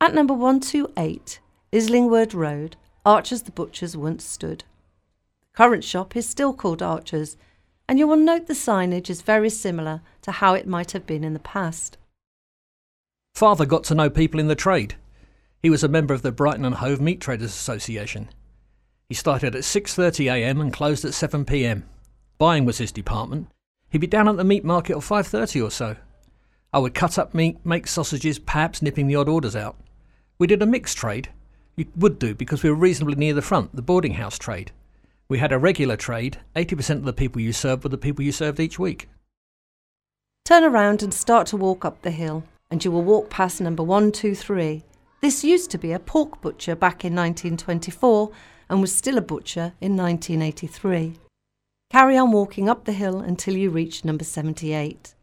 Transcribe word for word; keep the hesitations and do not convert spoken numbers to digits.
At number one two eight, Islingworth Road, Archer's the Butcher's once stood. The current shop is still called Archer's, and you will note the signage is very similar to how it might have been in the past. Father got to know people in the trade. He was a member of the Brighton and Hove Meat Traders Association. He started at six thirty a m and closed at seven p m. Buying was his department. He'd be down at the meat market at five thirty or so. I would cut up meat, make sausages, perhaps nipping the odd orders out. We did a mixed trade. You would do because we were reasonably near the front, the boarding house trade. We had a regular trade. eighty percent of the people you served were the people you served each week. Turn around and start to walk up the hill, and you will walk past number one two three. This used to be a pork butcher back in nineteen twenty-four and was still a butcher in nineteen eighty-three. Carry on walking up the hill until you reach number seventy-eight.